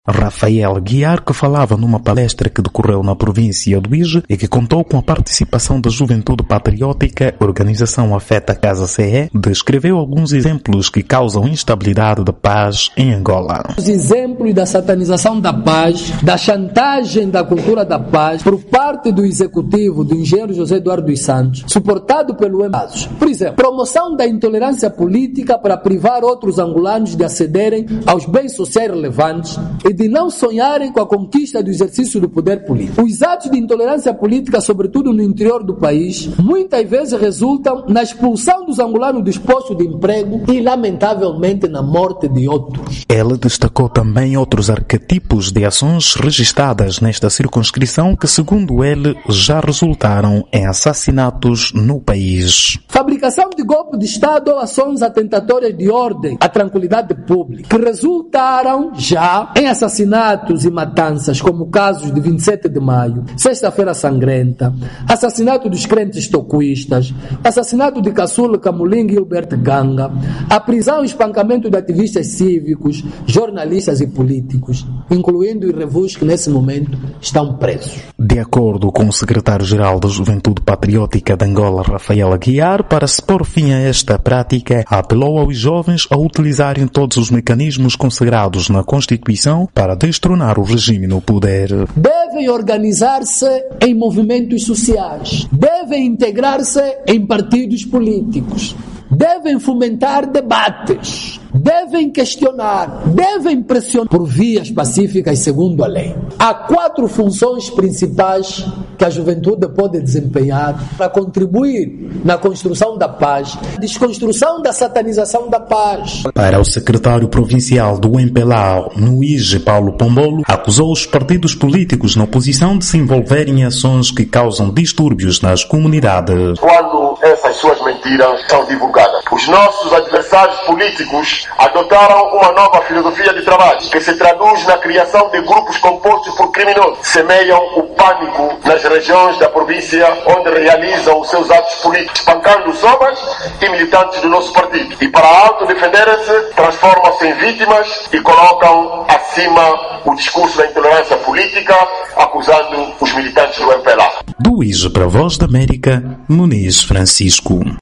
Rafael Aguiar, que falava numa palestra que decorreu na província do Ije e que contou com a participação da Juventude Patriótica, organização afeta Casa CE, descreveu alguns exemplos que causam instabilidade da paz em Angola. Os exemplos da satanização da paz, da chantagem da cultura da paz por parte do executivo do engenheiro José Eduardo dos Santos, suportado pelo EMASOS. Por exemplo, promoção da intolerância política para privar outros angolanos de acederem aos bens sociais relevantes e de não sonharem com a conquista do exercício do poder político. Os atos de intolerância política, sobretudo no interior do país, muitas vezes resultam na expulsão dos angolanos dos postos de emprego e, lamentavelmente, na morte de outros. Ela destacou também outros arquetipos de ações registradas nesta circunscrição que, segundo ele, já resultaram em assassinatos no país. Fabricação de golpe de Estado ou ações atentatórias de ordem à tranquilidade pública, que resultaram já em assassinatos e matanças, como casos de 27 de maio, Sexta-feira Sangrenta, assassinato dos crentes tocuistas, assassinato de Caçula Camulinga e Hilbert Ganga, a prisão e espancamento de ativistas cívicos, jornalistas e políticos, incluindo os revus que nesse momento estão presos. De acordo com o secretário-geral da Juventude Patriótica de Angola, Rafael Aguiar, para se pôr fim a esta prática, apelou aos jovens a utilizarem todos os mecanismos consagrados na Constituição para destronar o regime no poder. Devem organizar-se em movimentos sociais, devem integrar-se em partidos políticos, devem fomentar debates, devem questionar, devem pressionar por vias pacíficas segundo a lei. Há 4 funções principais que a juventude pode desempenhar para contribuir na construção da paz, desconstrução da satanização da paz. Para o secretário provincial do MPLA no Ije, Paulo Pombolo, acusou os partidos políticos na oposição de se envolverem em ações que causam distúrbios nas comunidades. Quando essas suas mentiras são divulgadas, os nossos adversários políticos adotaram uma nova filosofia de trabalho que se traduz na criação de grupos compostos por criminosos. Semeiam o pânico nas regiões da província onde realizam os seus atos políticos, espancando somas e militantes do nosso partido. E para autodefenderem-se, transformam-se em vítimas e colocam acima o discurso da intolerância política, acusando os militantes do MPLA. Do Ije para a Voz da América, Muniz Francisco.